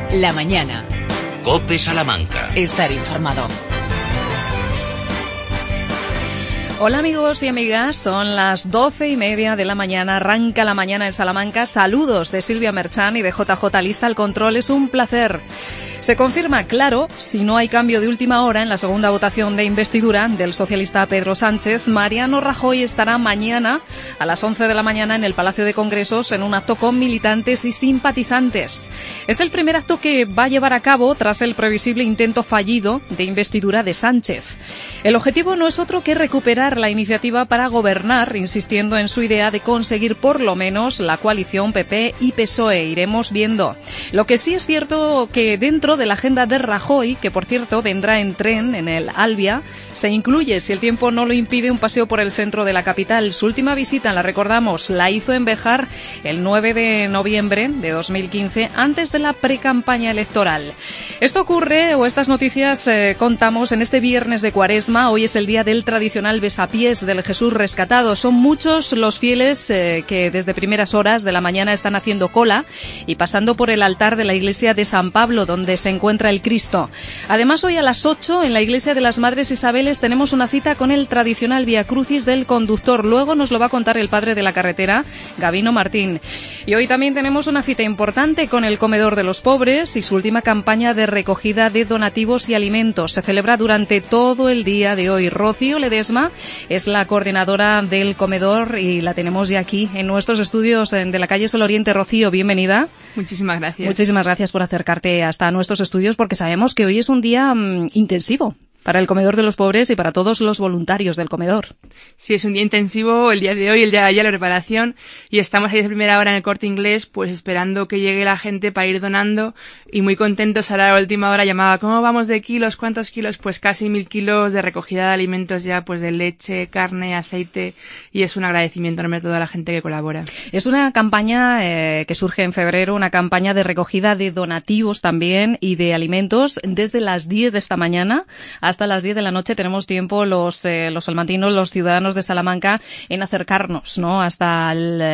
La mañana. COPE Salamanca. Estar informado. Hola amigos y amigas, son las 12:30 de la mañana, arranca la mañana en Salamanca. Saludos de Silvia Merchán y de JJ Lista al control, es un placer. Se confirma, claro, si no hay cambio de última hora en la segunda votación de investidura del socialista Pedro Sánchez, Mariano Rajoy estará mañana a las 11 de la mañana en el Palacio de Congresos en un acto con militantes y simpatizantes. Es el primer acto que va a llevar a cabo tras el previsible intento fallido de investidura de Sánchez. El objetivo no es otro que recuperar la iniciativa para gobernar, insistiendo en su idea de conseguir por lo menos la coalición PP y PSOE. Iremos viendo. Lo que sí es cierto que dentro de la agenda de Rajoy, que por cierto vendrá en tren en el Albia, se incluye, si el tiempo no lo impide, un paseo por el centro de la capital. Su última visita, la recordamos, la hizo en Béjar el 9 de noviembre de 2015, antes de la precampaña electoral. Esto ocurre, o estas noticias contamos en este viernes de Cuaresma. Hoy es el día del tradicional besapiés del Jesús rescatado. Son muchos los fieles que desde primeras horas de la mañana están haciendo cola y pasando por el altar de la iglesia de San Pablo, donde se encuentra el Cristo. Además, hoy a las 8 en la iglesia de las Madres Isabeles tenemos una cita con el tradicional Vía Crucis del conductor. Luego nos lo va a contar el padre de la carretera, Gabino Martín. Y hoy también tenemos una cita importante con el Comedor de los Pobres y su última campaña de recogida de donativos y alimentos. Se celebra durante todo el día de hoy. Rocío Ledesma es la coordinadora del comedor y la tenemos ya aquí en nuestros estudios de la calle Sol Oriente. Rocío, bienvenida. Muchísimas gracias. Muchísimas gracias por acercarte hasta nuestros estudios, porque sabemos que hoy es un día intensivo para el Comedor de los Pobres y para todos los voluntarios del comedor. Sí, es un día intensivo el día de hoy, el día de ayer, la preparación, y estamos ahí de primera hora en el Corte Inglés, pues esperando que llegue la gente para ir donando, y muy contentos. Ahora a la última hora llamaba, ¿cómo vamos de kilos? ¿Cuántos kilos? Pues casi 1.000 kilos de recogida de alimentos ya, pues de leche, carne, aceite, y es un agradecimiento enorme a toda la gente que colabora. Es una campaña que surge en febrero, una campaña de recogida de donativos también y de alimentos desde las 10 de esta mañana hasta las 10 de la noche. Tenemos tiempo los salmantinos, los ciudadanos de Salamanca, en acercarnos, ¿no?, hasta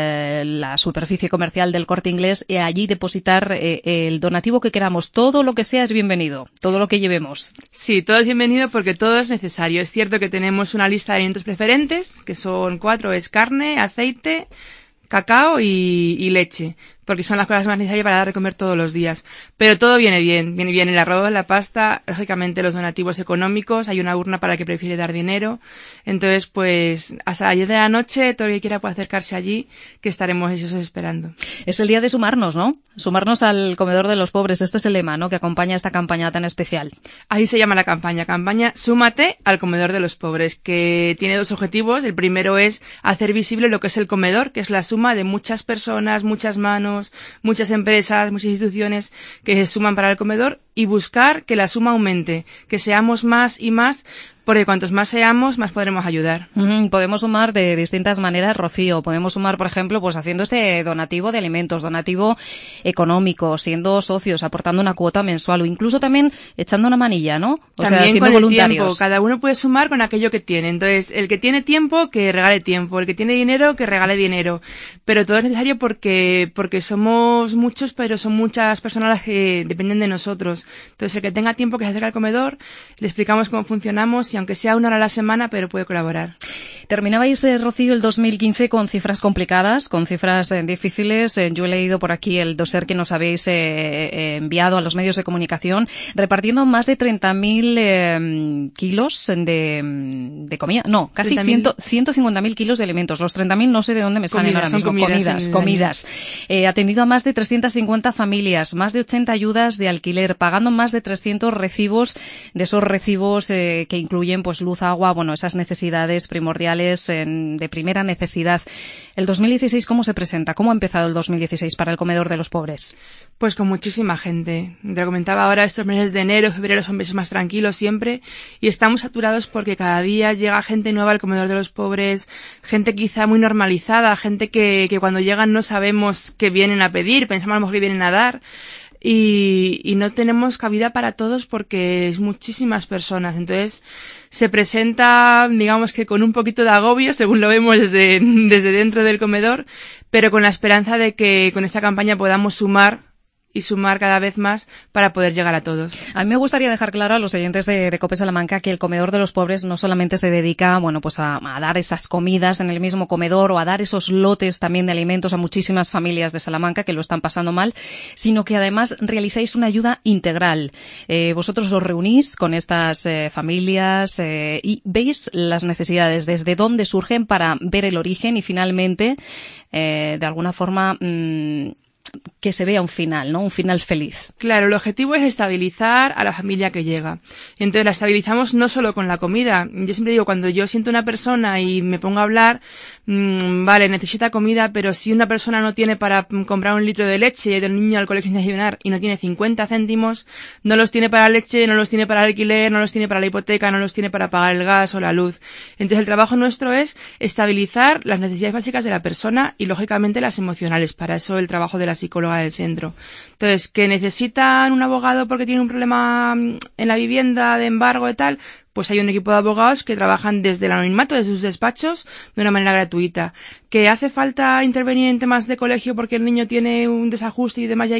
la superficie comercial del Corte Inglés y allí depositar el donativo que queramos. Todo lo que sea es bienvenido, todo lo que llevemos. Sí, todo es bienvenido porque todo es necesario. Es cierto que tenemos una lista de alimentos preferentes, que son 4, es carne, aceite, cacao y leche, porque son las cosas más necesarias para dar de comer todos los días. Pero todo viene bien el arroz, la pasta, lógicamente los donativos económicos, hay una urna para el que prefiere dar dinero. Entonces, pues, hasta las 10 de la noche, todo el que quiera puede acercarse allí, que estaremos esos esperando. Es el día de sumarnos, ¿no? Sumarnos al Comedor de los Pobres. Este es el lema, ¿no?, que acompaña esta campaña tan especial. Ahí se llama la campaña Súmate al Comedor de los Pobres, que tiene 2 objetivos. El primero es hacer visible lo que es el comedor, que es la suma de muchas personas, muchas manos, muchas empresas, muchas instituciones que se suman para el comedor, y buscar que la suma aumente, que seamos más y más, porque cuantos más seamos, más podremos ayudar. Podemos sumar de distintas maneras, Rocío. Podemos sumar, por ejemplo, pues haciendo este donativo de alimentos, donativo económico, siendo socios, aportando una cuota mensual, o incluso también echando una manilla, ¿no? O también sea, siendo con el voluntarios. tiempo. Cada uno puede sumar con aquello que tiene. Entonces, el que tiene tiempo, que regale tiempo. El que tiene dinero, que regale dinero. Pero todo es necesario porque somos muchos, pero son muchas personas las que dependen de nosotros. Entonces, el que tenga tiempo, que se acerque al comedor, le explicamos cómo funcionamos, y aunque sea 1 hora a la semana, pero puede colaborar. Terminabais, Rocío, el 2015 con cifras complicadas, con cifras difíciles. Yo he leído por aquí el dossier que nos habéis enviado a los medios de comunicación, repartiendo más de 30.000 kilos de comida. No, casi 150.000 kilos de alimentos. Los 30.000 no sé de dónde me salen ahora mismo. Comidas. Atendido a más de 350 familias, más de 80 ayudas de alquiler, pagando más de 300 recibos, de esos recibos que incluyen pues luz, agua, bueno, esas necesidades primordiales de primera necesidad. ¿El 2016 cómo se presenta? ¿Cómo ha empezado el 2016 para el Comedor de los Pobres? Pues con muchísima gente. Te lo comentaba ahora, estos meses de enero, febrero son meses más tranquilos siempre, y estamos saturados porque cada día llega gente nueva al Comedor de los Pobres, gente quizá muy normalizada, gente que cuando llegan no sabemos qué vienen a pedir, pensamos a lo mejor que vienen a dar. Y no tenemos cabida para todos porque es muchísimas personas. Entonces se presenta, digamos que con un poquito de agobio, según lo vemos desde dentro del comedor, pero con la esperanza de que con esta campaña podamos sumar y sumar cada vez más para poder llegar a todos. A mí me gustaría dejar claro a los oyentes de COPE Salamanca que el comedor de los pobres no solamente se dedica, bueno, pues a dar esas comidas en el mismo comedor o a dar esos lotes también de alimentos a muchísimas familias de Salamanca que lo están pasando mal, sino que además realizáis una ayuda integral. Vosotros os reunís con estas familias y veis las necesidades, desde dónde surgen para ver el origen y finalmente, de alguna forma, que se vea un final, ¿no? Un final feliz. Claro, el objetivo es estabilizar a la familia que llega. Entonces la estabilizamos no solo con la comida. Yo siempre digo, cuando yo siento una persona y me pongo a hablar, vale, necesita comida, pero si una persona no tiene para comprar 1 litro de leche y del niño al colegio sin desayunar y no tiene 50 céntimos, no los tiene para leche, no los tiene para el alquiler, no los tiene para la hipoteca, no los tiene para pagar el gas o la luz. Entonces el trabajo nuestro es estabilizar las necesidades básicas de la persona y lógicamente las emocionales. Para eso el trabajo de la psicóloga del centro. Entonces, que necesitan un abogado porque tiene un problema en la vivienda de embargo y tal, pues hay un equipo de abogados que trabajan desde el anonimato de sus despachos de una manera gratuita. Que hace falta intervenir en temas de colegio porque el niño tiene un desajuste y demás, y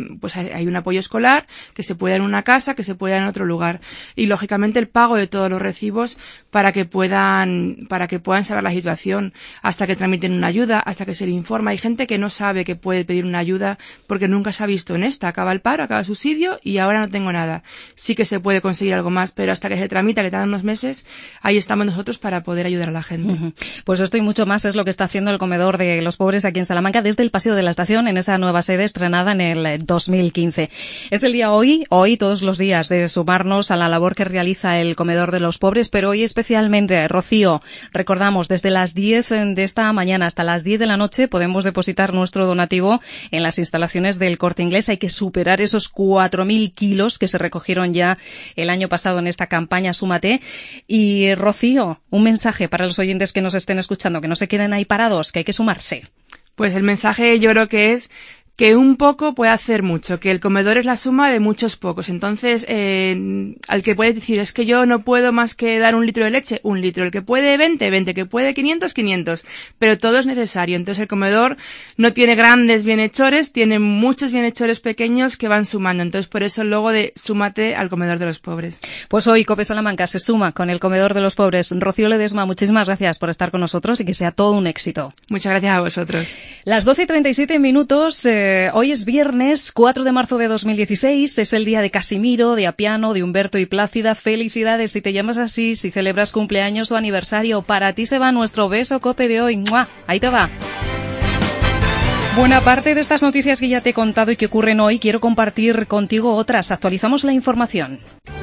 hay un apoyo escolar que se puede dar en una casa, que se puede dar en otro lugar. Y lógicamente el pago de todos los recibos para que puedan saber la situación, hasta que tramiten una ayuda, hasta que se le informa. Hay gente que no sabe que puede pedir una ayuda porque nunca se ha visto en esta. Acaba el paro, acaba el subsidio y ahora no tengo nada. Sí que se puede conseguir algo más, pero hasta que se tramita, que tardan unos meses, ahí estamos nosotros para poder ayudar a la gente. Uh-huh. Pues esto y mucho más es lo que está haciendo el comedor de los pobres aquí en Salamanca desde el Paseo de la Estación, en esa nueva sede estrenada en el 2015. Es el día hoy todos los días, de sumarnos a la labor que realiza el comedor de los pobres, pero hoy especialmente, Rocío, recordamos, desde las 10 de esta mañana hasta las 10 de la noche podemos depositar nuestro donativo en las instalaciones del Corte Inglés. Hay que superar esos 4.000 kilos que se recogieron ya el año pasado en esta campaña Súmate. Y Rocío, un mensaje para los oyentes que nos estén escuchando, que no se queden ahí parados, que hay que sumarse. Pues el mensaje yo creo que es que un poco puede hacer mucho, que el comedor es la suma de muchos pocos. Entonces, al que puede decir, es que yo no puedo más que dar 1 litro de leche, 1 litro. El que puede 20, el que puede 500, 500. Pero todo es necesario. Entonces el comedor no tiene grandes bienhechores, tiene muchos bienhechores pequeños que van sumando. Entonces por eso el logo de Súmate al comedor de los pobres. Pues hoy COPE Salamanca se suma con el comedor de los pobres. Rocío Ledesma, muchísimas gracias por estar con nosotros y que sea todo un éxito. Muchas gracias a vosotros. Las 12:37 minutos. Hoy es viernes 4 de marzo de 2016, es el día de Casimiro, de Apiano, de Humberto y Plácida. Felicidades si te llamas así, si celebras cumpleaños o aniversario. Para ti se va nuestro beso COPE de hoy. ¡Mua! Ahí te va. Buena parte de estas noticias que ya te he contado y que ocurren hoy, quiero compartir contigo otras. Actualizamos la información.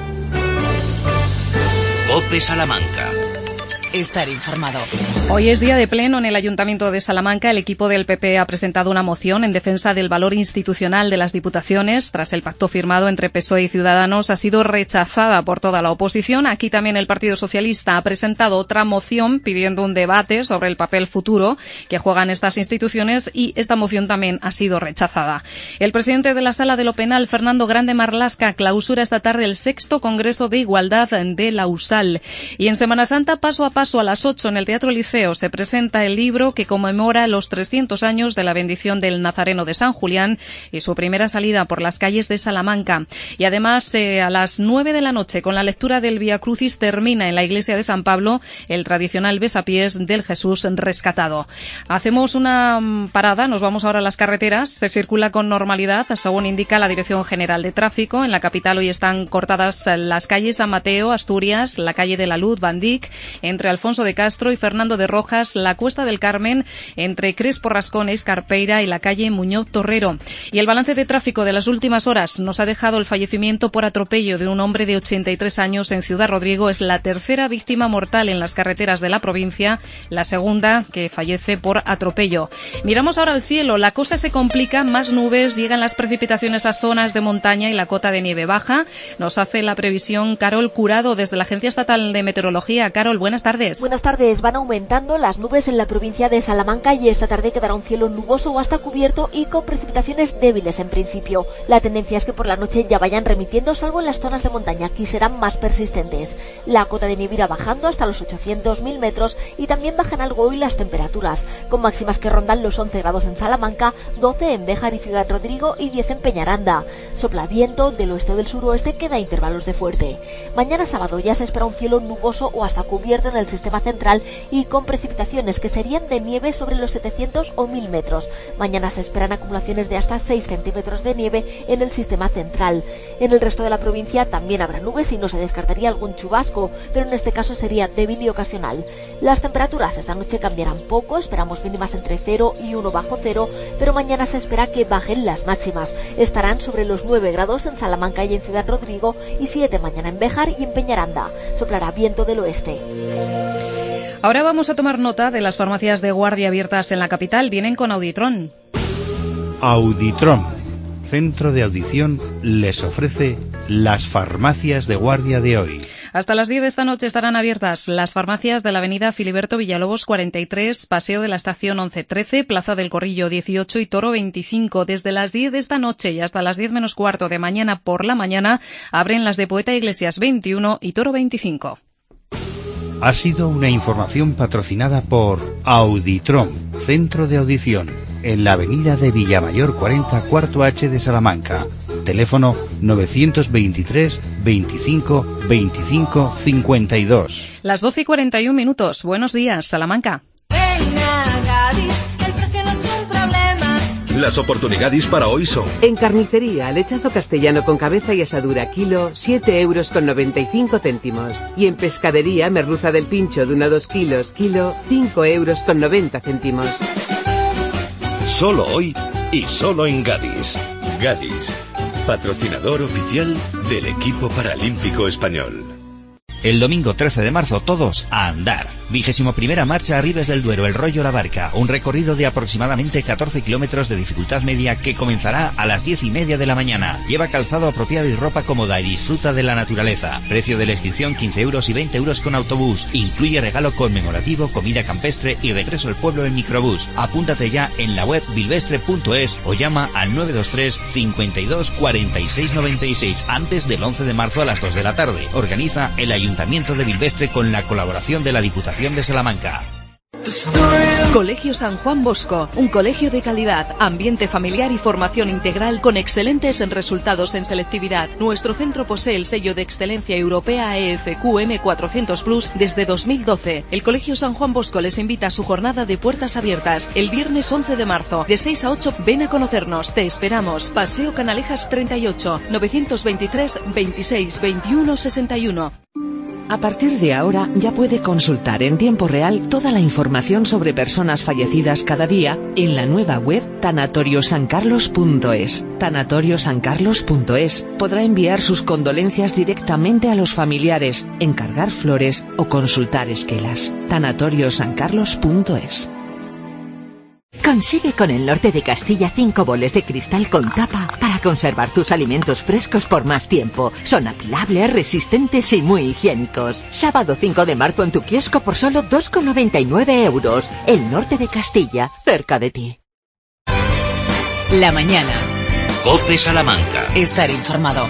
COPE Salamanca. Estar informado. Hoy es día de pleno en el Ayuntamiento de Salamanca. El equipo del PP ha presentado una moción en defensa del valor institucional de las diputaciones. Tras el pacto firmado entre PSOE y Ciudadanos, ha sido rechazada por toda la oposición. Aquí también el Partido Socialista ha presentado otra moción pidiendo un debate sobre el papel futuro que juegan estas instituciones, y esta moción también ha sido rechazada. El presidente de la Sala de lo Penal, Fernando Grande Marlasca, clausura esta tarde el 6º Congreso de Igualdad de la USAL. Y en Semana Santa, paso a paso, a las 8 en el Teatro Liceo se presenta el libro que conmemora los 300 años de la bendición del Nazareno de San Julián y su primera salida por las calles de Salamanca. Y además, a las 9 de la noche, con la lectura del Vía Crucis, termina en la iglesia de San Pablo el tradicional besapiés del Jesús rescatado. Hacemos una parada, nos vamos ahora a las carreteras. Se circula con normalidad, según indica la Dirección General de Tráfico. En la capital hoy están cortadas las calles San Mateo, Asturias, la calle de la Luz, Bandic, entre Alfonso de Castro y Fernando de Rojas, la Cuesta del Carmen, entre Crespo Rascón, Escarpeira y la calle Muñoz Torrero. Y el balance de tráfico de las últimas horas nos ha dejado el fallecimiento por atropello de un hombre de 83 años en Ciudad Rodrigo. Es la tercera víctima mortal en las carreteras de la provincia, la segunda que fallece por atropello. Miramos ahora al cielo, la cosa se complica, más nubes, llegan las precipitaciones a zonas de montaña y la cota de nieve baja. Nos hace la previsión Carol Curado desde la Agencia Estatal de Meteorología. Carol, buenas tardes. tardes. Buenas tardes. Van aumentando las nubes en la provincia de Salamanca y esta tarde quedará un cielo nuboso o hasta cubierto y con precipitaciones débiles en principio. La tendencia es que por la noche ya vayan remitiendo, salvo en las zonas de montaña, que serán más persistentes. La cota de nieve irá bajando hasta los 800.000 metros y también bajan algo hoy las temperaturas, con máximas que rondan los 11 grados en Salamanca, 12 en Béjar y Ciudad Rodrigo y 10 en Peñaranda. Sopla viento del oeste o del suroeste que da intervalos de fuerte. Mañana sábado ya se espera un cielo nuboso o hasta cubierto en el sistema central y con precipitaciones que serían de nieve sobre los 700 o 1000 metros. Mañana se esperan acumulaciones de hasta 6 centímetros de nieve en el sistema central. En el resto de la provincia también habrá nubes y no se descartaría algún chubasco, pero en este caso sería débil y ocasional. Las temperaturas esta noche cambiarán poco, esperamos mínimas entre 0 y 1 bajo cero, pero mañana se espera que bajen las máximas. Estarán sobre los 9 grados en Salamanca y en Ciudad Rodrigo y 7 mañana en Béjar y en Peñaranda. Soplará viento del oeste. Ahora vamos a tomar nota de las farmacias de guardia abiertas en la capital. Vienen con Auditron. Auditron, centro de audición, les ofrece las farmacias de guardia de hoy. Hasta las 10 de esta noche estarán abiertas las farmacias de la avenida Filiberto Villalobos 43, Paseo de la Estación 11-13, Plaza del Corrillo 18 y Toro 25. Desde las 10 de esta noche y hasta las 10 menos cuarto de mañana por la mañana abren las de Poeta Iglesias 21 y Toro 25. Ha sido una información patrocinada por Auditron, centro de audición, en la avenida de Villamayor 40, cuarto H de Salamanca. Teléfono 923 25 25 52. Las 12 y 41 minutos. Buenos días, Salamanca. Las oportunidades para hoy son: en carnicería, lechazo castellano con cabeza y asadura kilo, 7,95 €. Y en pescadería, merluza del pincho de 1 a 2 kilos kilo, 5,90 €. Solo hoy y solo en Gadis. Gadis, patrocinador oficial del equipo paralímpico español. El domingo 13 de marzo todos a andar. 21ª marcha a Ribes del Duero, El Rollo La Barca, un recorrido de aproximadamente 14 kilómetros de dificultad media que comenzará a las 10:30 de la mañana. Lleva calzado apropiado y ropa cómoda y disfruta de la naturaleza. Precio de la inscripción 15 € y 20 € con autobús. Incluye regalo conmemorativo, comida campestre y regreso al pueblo en microbús. Apúntate ya en la web bilvestre.es o llama al 923 52 46 96 antes del 11 de marzo a las 2 de la tarde. Organiza el Ayuntamiento de Bilvestre con la colaboración de la Diputación de Salamanca. Colegio San Juan Bosco, un colegio de calidad, ambiente familiar y formación integral con excelentes resultados en selectividad. Nuestro centro posee el sello de excelencia europea EFQM 400+ desde 2012. El Colegio San Juan Bosco les invita a su jornada de puertas abiertas el viernes 11 de marzo, de 6 a 8. Ven a conocernos, te esperamos. Paseo Canalejas 38, 923 26 21 61. A partir de ahora ya puede consultar en tiempo real toda la información sobre personas fallecidas cada día en la nueva web tanatoriosancarlos.es. tanatoriosancarlos.es. Podrá enviar sus condolencias directamente a los familiares, encargar flores o consultar esquelas. tanatoriosancarlos.es. Consigue con el Norte de Castilla 5 boles de cristal con tapa para conservar tus alimentos frescos por más tiempo. Son apilables, resistentes y muy higiénicos. Sábado 5 de marzo en tu kiosco por solo 2,99 €. El Norte de Castilla, cerca de ti. La mañana. COPE Salamanca. Estar informado.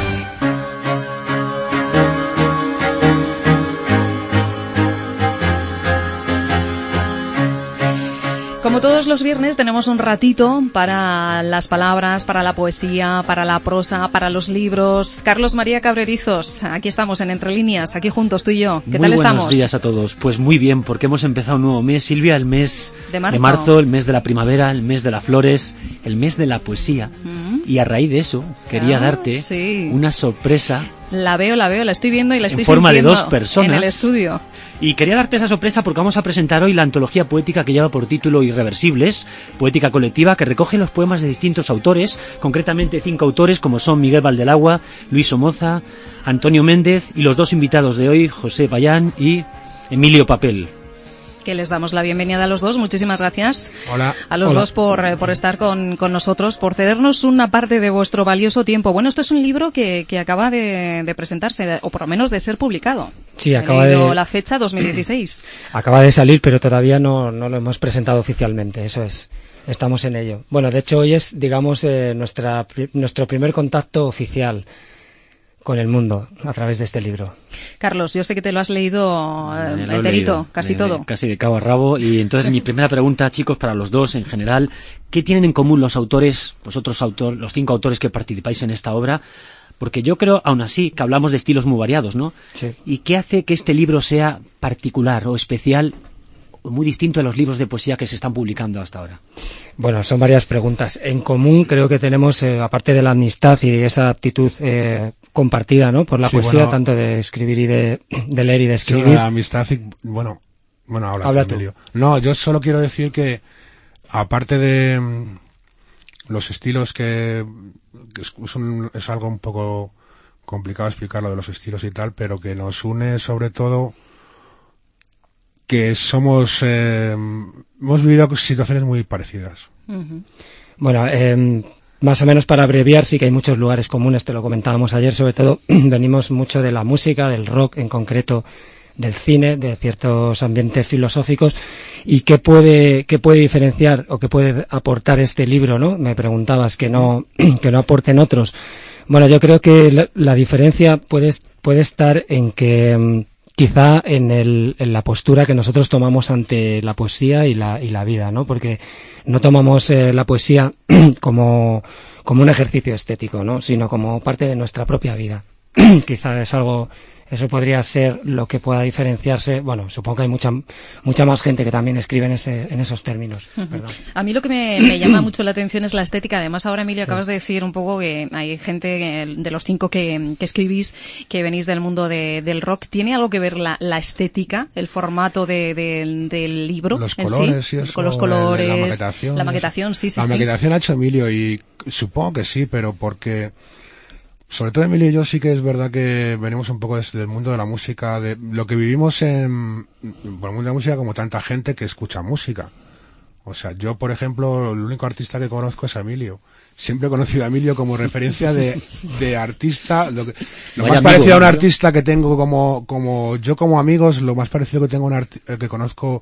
Como todos los viernes tenemos un ratito para las palabras, para la poesía, para la prosa, para los libros. Carlos María Cabrerizos, aquí estamos en Entre Líneas, aquí juntos tú y yo. ¿Qué tal estamos? Muy buenos días a todos. Pues muy bien, porque hemos empezado un nuevo mes, Silvia, el mes de marzo, el mes de la primavera, el mes de las flores, el mes de la poesía. Y a raíz de eso quería darte una sorpresa. La veo, la estoy viendo y la estoy en forma de sintiendo 2 personas en el estudio. Y quería darte esa sorpresa porque vamos a presentar hoy la antología poética que lleva por título Irreversibles, poética colectiva que recoge los poemas de distintos autores, concretamente 5 autores como son Miguel Valdelagua, Luis Somoza, Antonio Méndez y los 2 invitados de hoy, José Payán y Emilio Papel. Que les damos la bienvenida a los dos. Muchísimas gracias. Hola. A los dos por estar con nosotros, por cedernos una parte de vuestro valioso tiempo. Bueno, esto es un libro que acaba de presentarse, o por lo menos de ser publicado. Sí, acaba de... la fecha 2016. Acaba de salir, pero todavía no lo hemos presentado oficialmente, eso es. Estamos en ello. Bueno, de hecho hoy es, digamos, nuestro primer contacto oficial con el mundo a través de este libro. Carlos, yo sé que te lo has leído enterito, casi todo. Casi de cabo a rabo. Y entonces mi primera pregunta, chicos, para los dos en general, ¿qué tienen en común los autores, los 5 autores que participáis en esta obra? Porque yo creo, aún así, que hablamos de estilos muy variados, ¿no? Sí. ¿Y qué hace que este libro sea particular o especial, muy distinto a los libros de poesía que se están publicando hasta ahora? Bueno, son varias preguntas. En común creo que tenemos, aparte de la amistad y de esa aptitud compartida, ¿no? Por la poesía, bueno, tanto de escribir y de leer y de escribir. Sí, la amistad y, bueno, habla tú. No, yo solo quiero decir que, aparte de los estilos que es algo un poco complicado explicar lo de los estilos y tal, pero que nos une sobre todo que hemos vivido situaciones muy parecidas. Uh-huh. Bueno, más o menos para abreviar, sí que hay muchos lugares comunes, te lo comentábamos ayer, sobre todo venimos mucho de la música, del rock en concreto, del cine, de ciertos ambientes filosóficos. ¿Y qué puede diferenciar o qué puede aportar este libro, no? Me preguntabas que no aporten otros. Bueno, yo creo que la diferencia puede estar en que quizá en la postura que nosotros tomamos ante la poesía y la vida, ¿no? Porque no tomamos la poesía como un ejercicio estético, ¿no? Sino como parte de nuestra propia vida. Quizá eso podría ser lo que pueda diferenciarse. Bueno, supongo que hay mucha más gente que también escribe en esos términos. Uh-huh. A mí lo que me llama mucho la atención es la estética. Además, ahora, Emilio, acabas de decir un poco que hay gente de los 5 que escribís que venís del mundo del rock. ¿Tiene algo que ver la estética, el formato del libro los en colores, sí? Y eso, con los colores, la maquetación, sí. La maquetación ha hecho Emilio y supongo que sí, pero porque... Sobre todo Emilio y yo sí que es verdad que venimos un poco desde el mundo de la música, de lo que vivimos por el mundo de la música como tanta gente que escucha música. O sea, yo, por ejemplo, el único artista que conozco es Emilio. Siempre he conocido a Emilio como referencia de artista. Lo más parecido a un artista que tengo como amigos, lo más parecido que tengo que conozco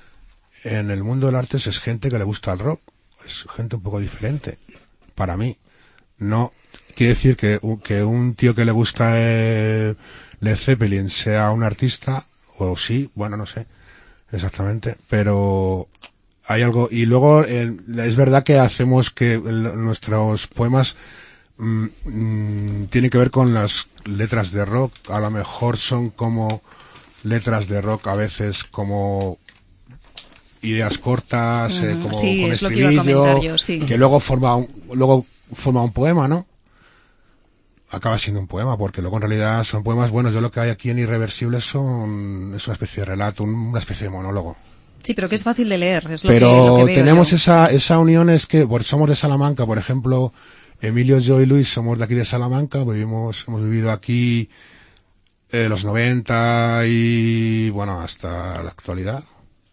en el mundo del arte es gente que le gusta el rock. Es gente un poco diferente, para mí. No quiere decir que un tío que le gusta Led Zeppelin sea un artista, o sí, bueno, no sé exactamente, pero hay algo. Y luego es verdad que hacemos que nuestros poemas tienen que ver con las letras de rock. A lo mejor son como letras de rock, a veces como ideas cortas, como sí, con es lo que iba a comentar yo, sí. Que luego forma un poema, ¿no? Acaba siendo un poema, porque luego en realidad son poemas buenos. Yo lo que hay aquí en Irreversible es una especie de relato, una especie de monólogo. Sí, pero que es fácil de leer, es lo que veo tenemos yo. esa unión, es que somos de Salamanca, por ejemplo, Emilio, yo y Luis somos de aquí de Salamanca, hemos vivido aquí los 90 y bueno, hasta la actualidad.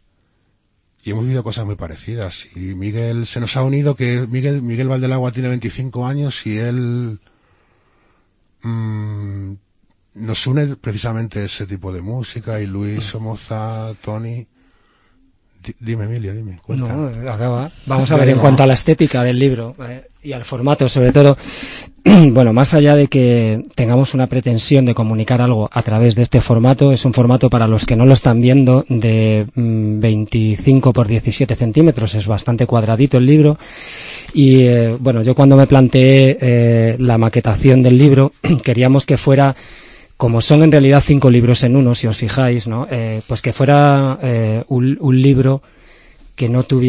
Y hemos vivido cosas muy parecidas. Y Miguel se nos ha unido, que Miguel Valdelagua tiene 25 años y él nos une precisamente ese tipo de música. Y Luis, Somoza, Tony. Dime, Emilio, cuenta. No, acaba. Vamos a ver en cuanto a la estética del libro y al formato, sobre todo. Bueno, más allá de que tengamos una pretensión de comunicar algo a través de este formato, es un formato, para los que no lo están viendo, de 25 por 17 centímetros, es bastante cuadradito el libro. Y bueno, yo cuando me planteé la maquetación del libro, queríamos que fuera, como son en realidad 5 libros en uno, si os fijáis, ¿no? Pues que fuera un libro que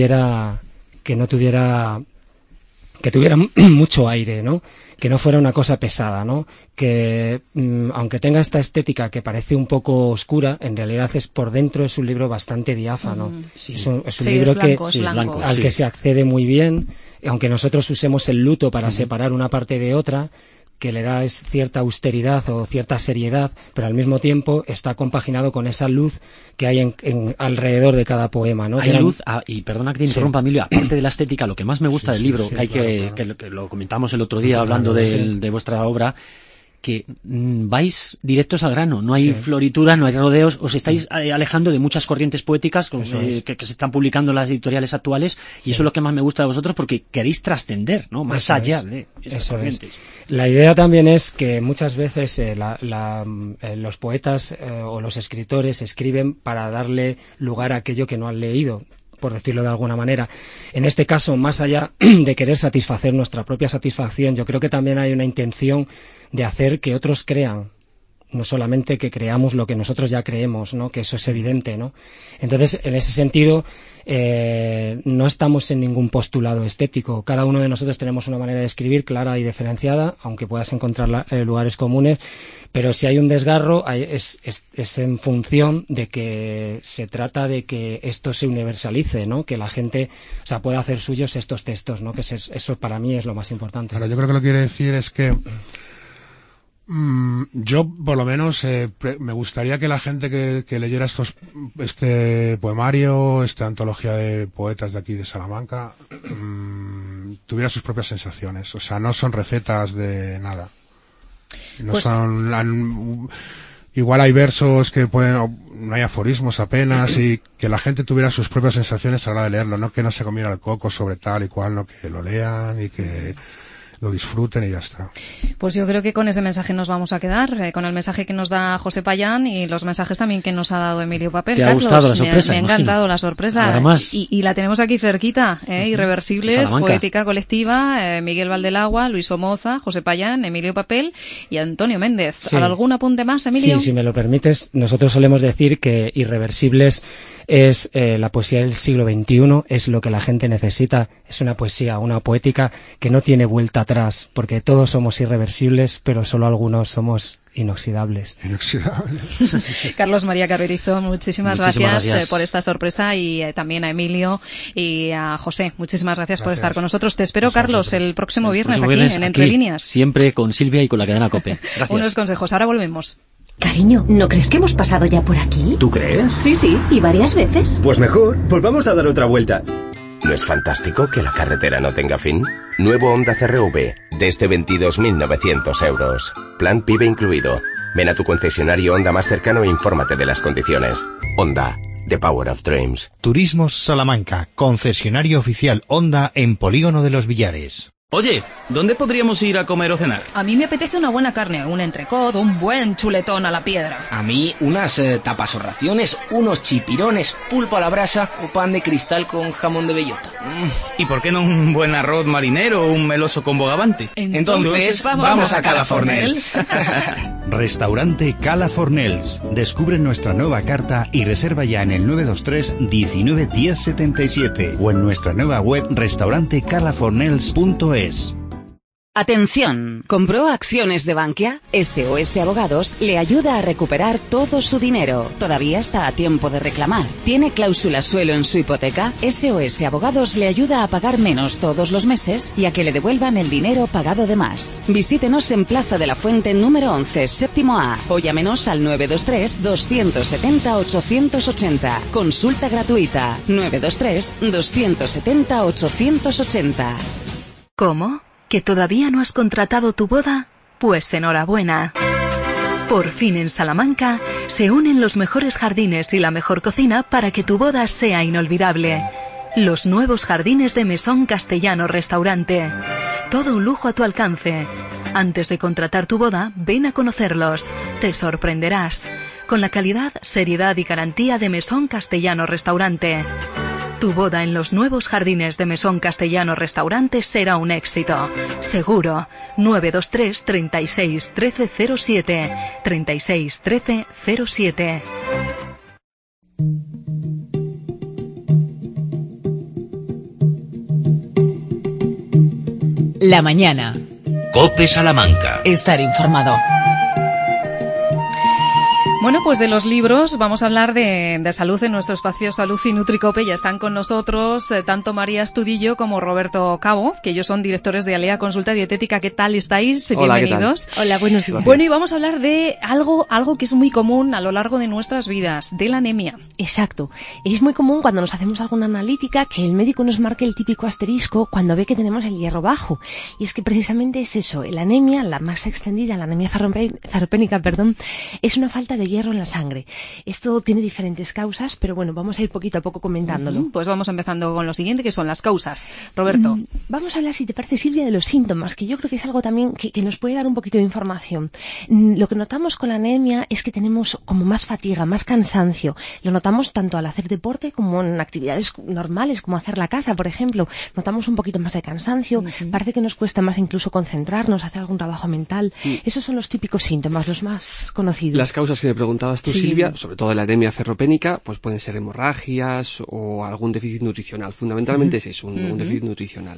tuviera mucho aire, ¿no? Que no fuera una cosa pesada, ¿no? Que aunque tenga esta estética que parece un poco oscura, en realidad por dentro es un libro bastante diáfano. Sí. Es un libro al que se accede muy bien, aunque nosotros usemos el luto para separar una parte de otra, que le da es cierta austeridad o cierta seriedad, pero al mismo tiempo está compaginado con esa luz que hay en alrededor de cada poema, ¿no? Hay luz, y perdona que te interrumpa, Emilio, aparte de la estética, lo que más me gusta del libro, que lo comentamos el otro día hablando de vuestra obra, que vais directos al grano, no hay floritura, no hay rodeos, os estáis alejando de muchas corrientes poéticas que se están publicando en las editoriales actuales, y eso es lo que más me gusta de vosotros, porque queréis trascender, ¿no? Más allá de esas corrientes. La idea también es que muchas veces los poetas o los escritores escriben para darle lugar a aquello que no han leído, por decirlo de alguna manera. En este caso, más allá de querer satisfacer nuestra propia satisfacción, yo creo que también hay una intención de hacer que otros crean, no solamente que creamos lo que nosotros ya creemos, ¿no? Que eso es evidente, ¿no? Entonces, en ese sentido, no estamos en ningún postulado estético. Cada uno de nosotros tenemos una manera de escribir clara y diferenciada, aunque puedas encontrar lugares comunes, pero si hay un desgarro es en función de que se trata de que esto se universalice, ¿no? Que la gente, o sea, pueda hacer suyos estos textos, ¿no? Que eso para mí es lo más importante. Claro, yo creo que lo que quiere decir es que yo, por lo menos, me gustaría que la gente que leyera este poemario, esta antología de poetas de aquí de Salamanca, tuviera sus propias sensaciones. O sea, no son recetas de nada. No igual hay versos que no hay aforismos apenas, y que la gente tuviera sus propias sensaciones a la hora de leerlo, no que no se comiera el coco sobre tal y cual, no, que lo lean y que lo disfruten y ya está. Pues yo creo que con ese mensaje nos vamos a quedar, con el mensaje que nos da José Payán y los mensajes también que nos ha dado Emilio Papel. ¿Te ha gustado la sorpresa? Me ha encantado la sorpresa. Y la tenemos aquí cerquita, Irreversibles, Salamanca. Poética Colectiva, Miguel Valdelagua, Luis Somoza, José Payán, Emilio Papel y Antonio Méndez. Sí. ¿Algún apunte más, Emilio? Sí, si me lo permites, nosotros solemos decir que Irreversibles es la poesía del siglo XXI, es lo que la gente necesita, es una poesía, una poética que no tiene vuelta atrás, porque todos somos irreversibles, pero solo algunos somos inoxidables. Carlos María Carrerizo, muchísimas gracias por esta sorpresa, y también a Emilio y a José, muchísimas gracias por estar con nosotros. Te espero, Carlos, el próximo viernes aquí en Entre Líneas. Siempre con Silvia y con la cadena COPE. Gracias. Unos consejos, ahora volvemos. Cariño, ¿no crees que hemos pasado ya por aquí? ¿Tú crees? Sí, y varias veces. Pues mejor, volvamos a dar otra vuelta. ¿No es fantástico que la carretera no tenga fin? Nuevo Honda CR-V, desde 22.900 euros. Plan PIB incluido. Ven a tu concesionario Honda más cercano e infórmate de las condiciones. Honda, the power of dreams. Turismos Salamanca, concesionario oficial Honda en Polígono de los Villares. Oye, ¿dónde podríamos ir a comer o cenar? A mí me apetece una buena carne, un entrecot, un buen chuletón a la piedra. A mí unas tapas o raciones, unos chipirones, pulpo a la brasa o pan de cristal con jamón de bellota. ¿Y por qué no un buen arroz marinero o un meloso con bogavante? Entonces vamos a Cala Fornells. Restaurante Cala Fornells. Descubre nuestra nueva carta y reserva ya en el 923 19 10 77 o en nuestra nueva web restaurantecalafornells.es. Atención, ¿compró acciones de Bankia? SOS Abogados le ayuda a recuperar todo su dinero. Todavía está a tiempo de reclamar. ¿Tiene cláusula suelo en su hipoteca? SOS Abogados le ayuda a pagar menos todos los meses y a que le devuelvan el dinero pagado de más. Visítenos en Plaza de la Fuente número 11, séptimo A, o llámenos al 923 270 880. Consulta gratuita. 923 270 880. ¿Cómo? ¿Que todavía no has contratado tu boda? Pues enhorabuena. Por fin en Salamanca se unen los mejores jardines y la mejor cocina para que tu boda sea inolvidable. Los nuevos jardines de Mesón Castellano Restaurante. Todo un lujo a tu alcance. Antes de contratar tu boda, ven a conocerlos. Te sorprenderás. Con la calidad, seriedad y garantía de Mesón Castellano Restaurante. Tu boda en los nuevos jardines de Mesón Castellano Restaurante será un éxito. Seguro. 923 36 13 07. 36 13 07. La mañana. COPE Salamanca. Estar informado. Bueno, pues de los libros vamos a hablar de salud en nuestro espacio Salud y Nutricope. Ya están con nosotros tanto María Estudillo como Roberto Cabo, que ellos son directores de Alea Consulta Dietética. ¿Qué tal estáis? Hola, bienvenidos. ¿qué tal? Hola, buenos días. Bueno, y vamos a hablar de algo que es muy común a lo largo de nuestras vidas, de la anemia. Exacto. Es muy común cuando nos hacemos alguna analítica que el médico nos marque el típico asterisco cuando ve que tenemos el hierro bajo. Y es que precisamente es eso, la anemia, la más extendida, la anemia ferropénica, es una falta de hierro en la sangre. Esto tiene diferentes causas, pero bueno, vamos a ir poquito a poco comentándolo. Pues vamos empezando con lo siguiente, que son las causas. Roberto. Vamos a hablar, si te parece, Silvia, de los síntomas, que yo creo que es algo también que nos puede dar un poquito de información. Lo que notamos con la anemia es que tenemos como más fatiga, más cansancio. Lo notamos tanto al hacer deporte como en actividades normales, como hacer la casa, por ejemplo. Notamos un poquito más de cansancio, parece que nos cuesta más incluso concentrarnos, hacer algún trabajo mental. Esos son los típicos síntomas, los más conocidos. Las causas que me preguntabas tú, Silvia, sobre todo la anemia ferropénica, pues pueden ser hemorragias o algún déficit nutricional. Fundamentalmente es eso, un déficit nutricional.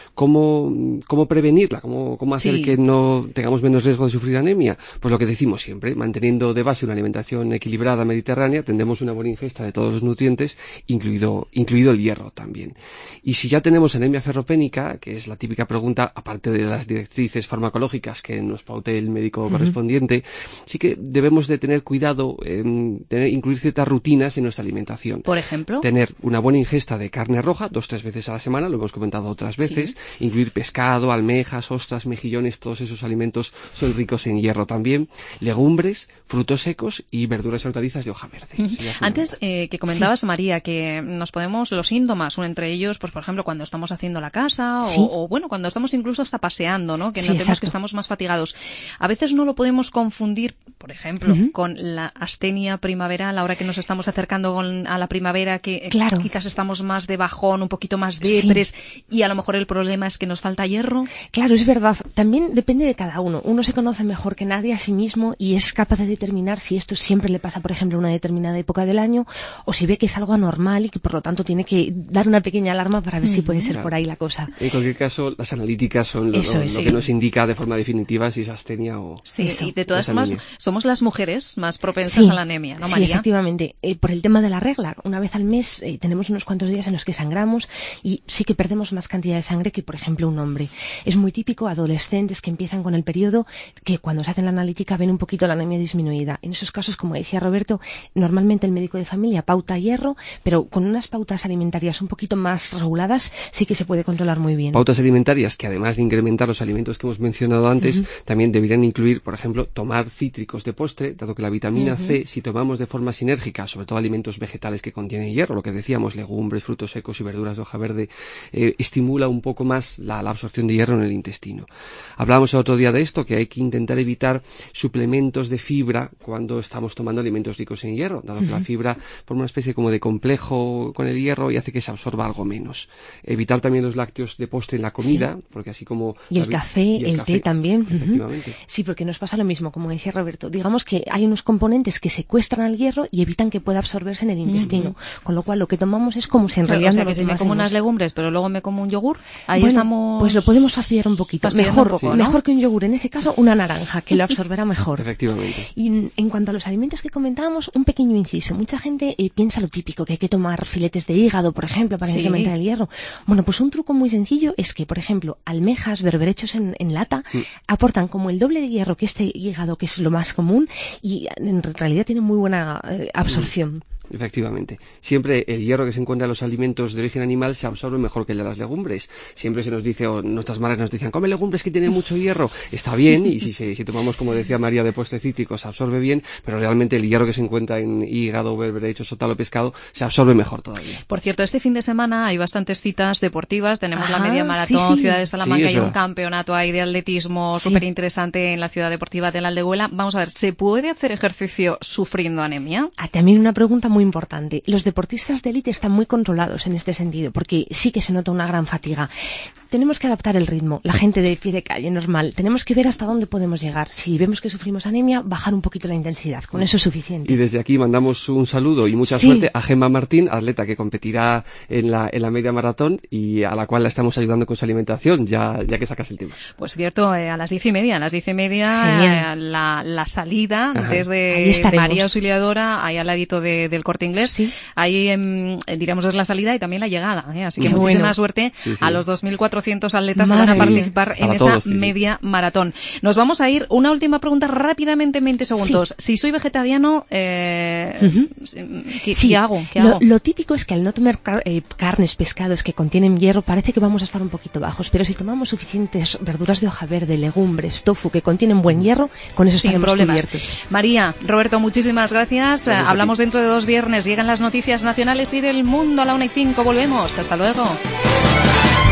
¿Cómo prevenirla? ¿Cómo hacer que no tengamos menos riesgo de sufrir anemia? Pues lo que decimos siempre, manteniendo de base una alimentación equilibrada mediterránea, tendremos una buena ingesta de todos los nutrientes, incluido el hierro también. Y si ya tenemos anemia ferropénica, que es la típica pregunta, aparte de las directrices farmacológicas que nos paute el médico correspondiente, sí que debemos de tener cuidado incluir ciertas rutinas en nuestra alimentación. Por ejemplo, tener una buena ingesta de carne roja 2-3 veces a la semana, lo hemos comentado otras veces, incluir pescado, almejas, ostras, mejillones, todos esos alimentos son ricos en hierro también, legumbres, frutos secos y verduras y hortalizas de hoja verde. Antes que comentabas, María, que nos podemos, los síntomas, entre ellos, pues por ejemplo, cuando estamos haciendo la casa o bueno, cuando estamos incluso hasta paseando, ¿no? Que notemos que estamos más fatigados. A veces no lo podemos confundir, por ejemplo, con la astenia primaveral, ahora que nos estamos acercando a la primavera, que quizás estamos más de bajón, un poquito más depres, y a lo mejor el problema es que nos falta hierro. Claro, es verdad. También depende de cada uno. Uno se conoce mejor que nadie a sí mismo y es capaz de determinar si esto siempre le pasa, por ejemplo, en una determinada época del año, o si ve que es algo anormal y que por lo tanto tiene que dar una pequeña alarma para ver si puede ser por ahí la cosa. En cualquier caso, las analíticas son lo que nos indica de forma definitiva si es astenia o... y de todas formas, somos las mujeres más propensas a la anemia, ¿no, María? Sí, efectivamente. Por el tema de la regla, una vez al mes tenemos unos cuantos días en los que sangramos y sí que perdemos más cantidad de sangre que, por ejemplo, un hombre. Es muy típico, adolescentes que empiezan con el periodo, que cuando se hacen la analítica ven un poquito la anemia disminuida. En esos casos, como decía Roberto, normalmente el médico de familia pauta hierro, pero con unas pautas alimentarias un poquito más reguladas sí que se puede controlar muy bien. Pautas alimentarias que, además de incrementar los alimentos que hemos mencionado antes, también deberían incluir, por ejemplo, tomar cítricos de postre, dado que la vitamina C, si tomamos de forma sinérgica, sobre todo alimentos vegetales que contienen hierro, lo que decíamos, legumbres, frutos secos y verduras de hoja verde, estimula un poco más la absorción de hierro en el intestino. Hablábamos el otro día de esto, que hay que intentar evitar suplementos de fibra cuando estamos tomando alimentos ricos en hierro, dado que la fibra forma una especie como de complejo con el hierro y hace que se absorba algo menos. Evitar también los lácteos de postre en la comida, porque así como... Y el café, el té también. Efectivamente. Sí, porque nos pasa lo mismo, como decía Roberto. Digamos que hay unos componentes que secuestran al hierro y evitan que pueda absorberse en el intestino. Con lo cual, lo que tomamos es como si en realidad... O sea, que si me como unas legumbres, pero luego me como un yogur, ahí estamos... Pues lo podemos fastidiar un poquito. Mejor que un yogur, en ese caso, una naranja, que lo absorberá mejor. Efectivamente. Y en cuanto a los alimentos que comentábamos, un pequeño inciso. Mucha gente piensa lo típico, que hay que tomar filetes de hígado, por ejemplo, para incrementar el hierro. Bueno, pues un truco muy sencillo es que, por ejemplo, almejas, berberechos en lata, aportan como el doble de hierro que este hígado, que es lo más común, y en realidad tienen muy buena absorción. Efectivamente. Siempre el hierro que se encuentra en los alimentos de origen animal se absorbe mejor que el de las legumbres. Siempre se nos dice, o nuestras madres nos dicen, come legumbres que tienen mucho hierro. Está bien, y si tomamos, como decía María, de postre cítrico, se absorbe bien, pero realmente el hierro que se encuentra en hígado, berberechos o tal o pescado, se absorbe mejor todavía. Por cierto, este fin de semana hay bastantes citas deportivas. Tenemos la media maratón, Ciudad de Salamanca, y un campeonato ahí de atletismo súper interesante en la Ciudad Deportiva de la Aldehuela. Vamos a ver, ¿se puede hacer ejercicio sufriendo anemia? También una pregunta muy importante. Los deportistas de élite están muy controlados en este sentido, porque sí que se nota una gran fatiga. tenemos que adaptar el ritmo. La gente de pie de calle, normal. Tenemos que ver hasta dónde podemos llegar. Si vemos que sufrimos anemia, bajar un poquito la intensidad. Con eso es suficiente. Y desde aquí mandamos un saludo y mucha suerte a Gemma Martín, atleta que competirá en la media maratón y a la cual la estamos ayudando con su alimentación, ya que sacas el tema. Pues cierto, a las 10:30, la salida desde María Auxiliadora, ahí al ladito del Corte Inglés. Sí. Ahí, diríamos, es la salida y también la llegada. Así que muchísima suerte a los 2.400 atletas que van a participar en esa media maratón. Nos vamos a ir. Una última pregunta rápidamente en 20 segundos. Si soy vegetariano, ¿qué hago? Lo típico es que al no tomar carnes, pescados que contienen hierro, parece que vamos a estar un poquito bajos, pero si tomamos suficientes verduras de hoja verde, legumbres, tofu, que contienen buen hierro, con eso estaremos cubiertos. María, Roberto, muchísimas gracias. Hablamos dentro de 2 viernes. Llegan las noticias nacionales y del mundo a la 1:05. Volvemos. Hasta luego.